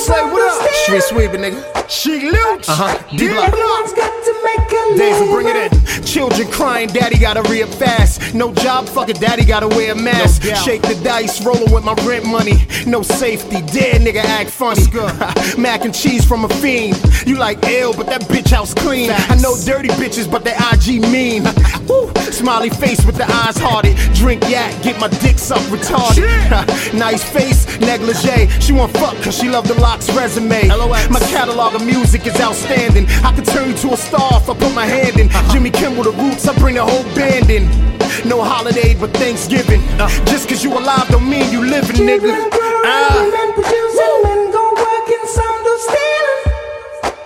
Slay, what up? Street sweeping, nigga. She loot. D-Block. Everyone's got to make a living. Days will bring it in. Children crying, daddy gotta re-up fast. No job, fuck it, daddy gotta wear a mask. No shake the dice, rolling with my rent money. No safety, dead nigga act funny. Mac and cheese from a fiend. You like ill, but that bitch house clean. Facts. I know dirty bitches, but they IG mean. Woo. Smiley face with the eyes hearted. Drink yak, get my dick sucked retarded. Nice face, negligee. She want fuck cause she love the locks resume. LOX. My catalog of music is outstanding. I could turn you to a star if I put my hand in. Jimmy Kimmel, the Roots, I bring the whole band in. No holiday but Thanksgiving. Just cause you alive don't mean you living, nigga. Children growing, women producing, men go working, some do stealing.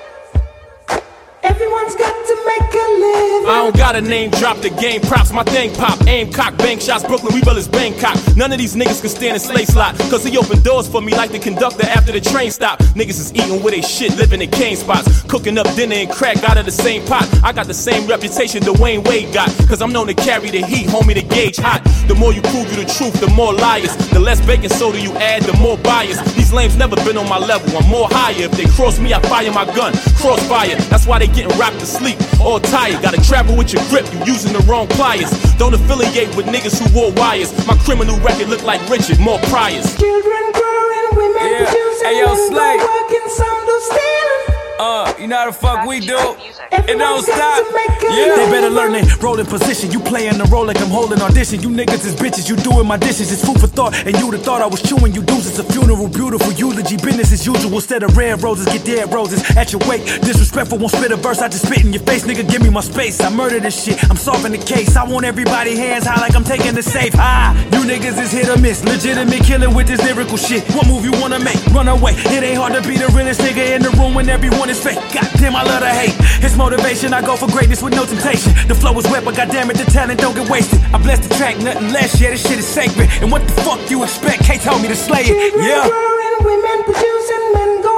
Everyone's got to make a living. I don't got a name, drop the game props, my thing pop, aim, cock, bank shots, Brooklyn, we is Bangkok. None of these niggas can stand a slay slot, cause he opened doors for me like the conductor after the train stop. Niggas is eating with they shit, living in cane spots, cooking up dinner and crack out of the same pot. I got the same reputation Dwayne Wade got, cause I'm known to carry the heat, homie, the gauge hot. The more you prove you the truth, the more liars. The less baking soda you add, the more bias. These lames never been on my level, I'm more higher. If they cross me, I fire my gun, crossfire. That's why they getting rocked to sleep, all tired. Gotta travel with your grip, you using the wrong pliers. Don't affiliate with niggas who wore wires. My criminal record look like Richard, more priors. Children growing, women producing, Hey, yo, men Slay. go working, some do stealing. You know how the fuck we do. It don't Everyone's got stop. to make a Yeah. They better learn it, roll in position. You playing the role like I'm holding audition. You niggas is bitches, you doing my dishes. It's food for thought, and you'd have thought I was chewing you dudes. It's a funeral, beautiful eulogy. Business as usual, instead of red roses, get dead roses at your wake. Disrespectful, won't spit a verse, I just spit in your face. Nigga, give me my space, I murder this shit, I'm solving the case. I want everybody hands high like I'm taking the safe. You niggas is hit or miss, legitimate killing with this lyrical shit. What move you wanna make? Run away, it ain't hard to be the realest nigga in the room when everyone is fake. Goddamn, I love to hate. It's motivation, I go for greatness with no temptation. The flow is wet, but goddamn it, the talent don't get wasted. I bless the track, nothing less, yeah, this shit is sacred. And what the fuck you expect? K told me to slay it, yeah. Children growing, women producing, men go